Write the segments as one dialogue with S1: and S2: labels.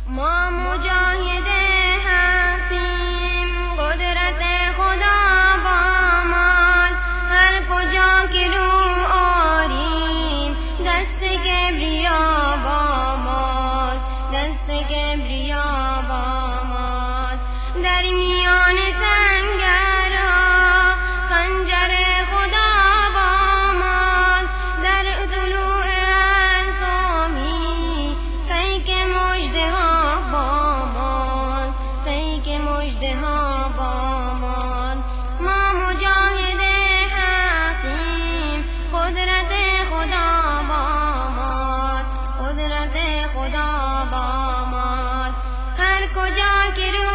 S1: ما مجاهد حقیم، قدرت خدا با مال، هر کجا که رو آریم دست کبریا با ماست، دست کبریا با ماست. در میان سنگرها خنجر خدا با ماست، در طلوع هر صبحی پیک مژده‌ها با ماست، پیک مژده‌ها با ماست. ما مجاهد حقیم، قدرت خدا با ماست، قدرت خدا با ماست. هر کجا که رو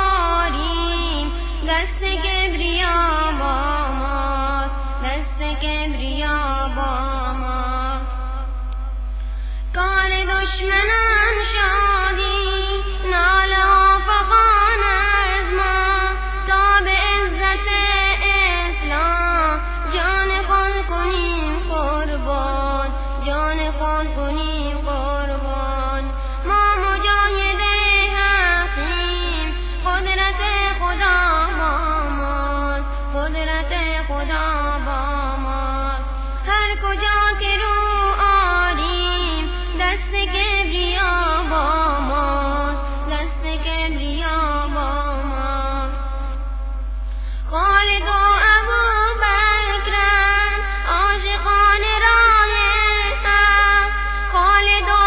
S1: آریم دست کبریا با ماست، دست کبریا با ماست. کار دشمنان شادی ناله و فغان از ما، تا به عزت اسلام جان خود کنیم قربان، جان خود کنیم قربان. ما مجاهد حقیم، قدرت خدا با ماست، قدرت خدا با ماست. هر کجا که رو آریم دست کبریا با ماست، دست کبریا با ماست. خالد و ابوبکرند عاشقان راه حق، خالد و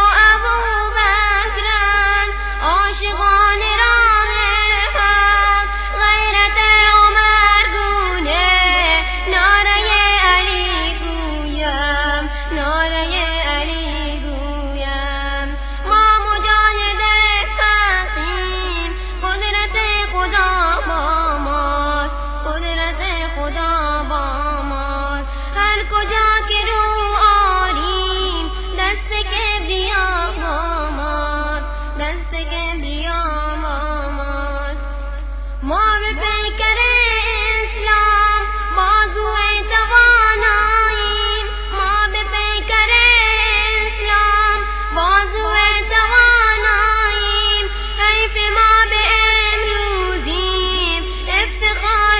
S1: ابوبکرند عاشقان راه حق. غیرت عمر گونه نعره علی گویم، نعره علی گویم. ما مجاهد حقیم، قدرت خدا با ماست، قدرت خدا با ماست. هر کجا که رو آریم دست کبریا با ماست، دست کبریا با ماست. ما به پیکر اسلام بازو تواناییم، ما به پیکر اسلام بازو تواناییم. حیف ما به امروزیم، افتخار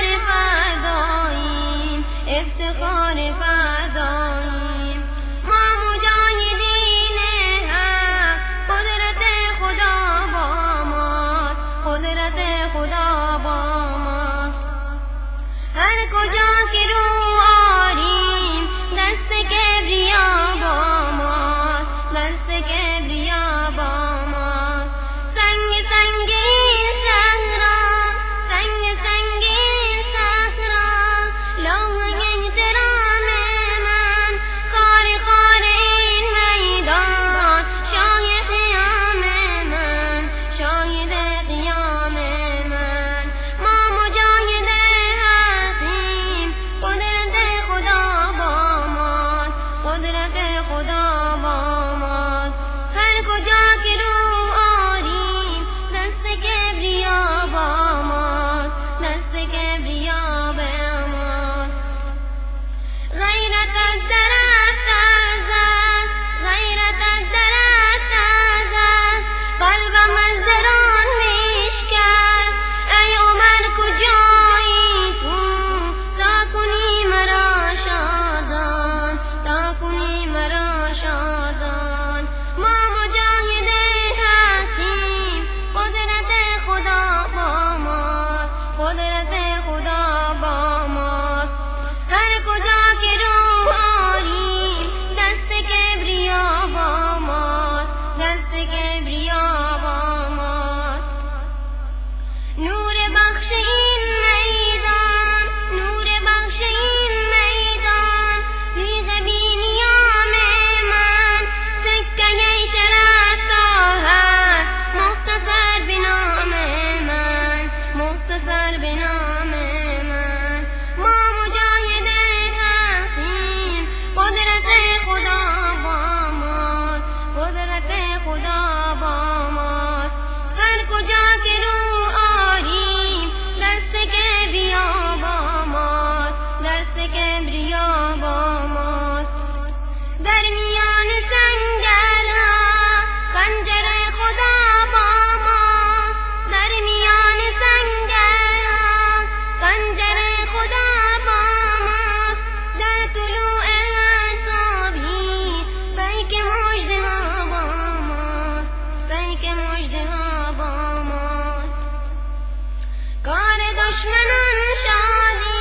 S1: فرداییم، افتخار فرداییم. ما مجاهدین حق، قدرت خدا با ماست، قدرت خدا با ماست. هر کجا که رو آریم دست کبریا با ماست، دست کبریا با ماست. سنگ سنگ این صحرا، سنگ سنگ این صحرا، لوح احترام من. خار خار این میدان شاه قیام من، شاهد قیام من. ما مجاهد حقیم، قدرت خدا با ماست، قدرت خدا با ماست. هر کجا که رو آریم دست کبریا با ماست، دست کبریا با ماست. غیرت درخت از است، غیرت درخت از است، قلبم از درون میشکست. ای عمر کجایی تو، تا کنی مرا شادان، تا کنی مرا شادان. ما مجاهد حقیم، قدرت خدا با ماست، قدرت خدا با ماست. هر کجا که رو آریم دست کبریا با ماست، دست کبریا با ماست. نور بخش این میدان، نور بخش این میدان، تیغ بی نیام من. سکه شرف تا هست مختصر به نام من، مختصر به نام من. ما مجاهد حقیم، قدرت خدا با ماست، قدرت خدا با ماست. هر کجا که رو آریم دست دشمنان شادی